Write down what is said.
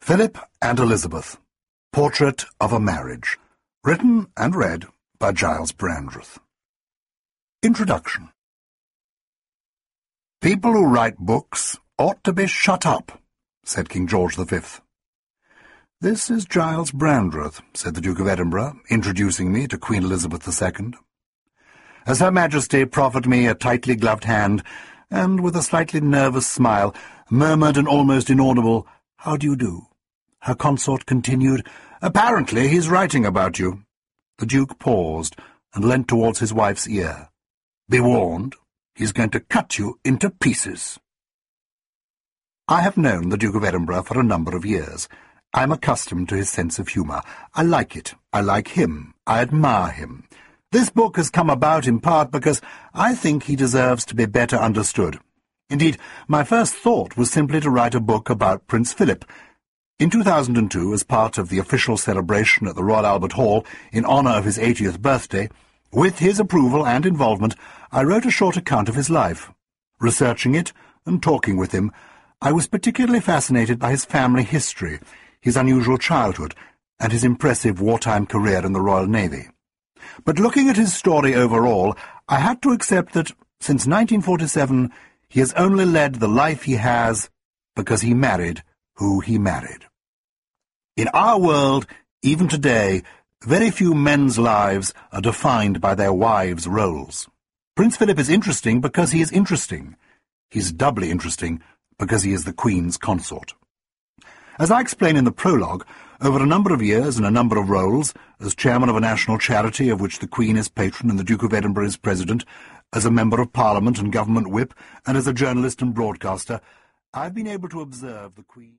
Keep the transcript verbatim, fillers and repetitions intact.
Philip and Elizabeth, Portrait of a Marriage, written and read by Giles Brandreth. Introduction. People who write books ought to be shut up, said King George the Fifth. This is Giles Brandreth, said the Duke of Edinburgh, introducing me to Queen Elizabeth the Second. As Her Majesty proffered me a tightly gloved hand, and with a slightly nervous smile, murmured an almost inaudible, "How do you do?" her consort continued, "Apparently he's writing about you." The Duke paused and leant towards his wife's ear. "Be warned, he's going to cut you into pieces." I have known the Duke of Edinburgh for a number of years. I am accustomed to his sense of humour. I like it. I like him. I admire him. This book has come about in part because I think he deserves to be better understood. Indeed, my first thought was simply to write a book about Prince Philip. In two thousand two, as part of the official celebration at the Royal Albert Hall in honour of his eightieth birthday, with his approval and involvement, I wrote a short account of his life. Researching it and talking with him, I was particularly fascinated by his family history, his unusual childhood, and his impressive wartime career in the Royal Navy. But looking at his story overall, I had to accept that, since nineteen forty-seven, he has only led the life he has because he married who he married. In our world, even today, very few men's lives are defined by their wives' roles. Prince Philip is interesting because he is interesting. He's doubly interesting because he is the Queen's consort. As I explain in the prologue, over a number of years and a number of roles, as chairman of a national charity of which the Queen is patron and the Duke of Edinburgh is president, as a member of Parliament and government whip, and as a journalist and broadcaster, I've been able to observe the Queen.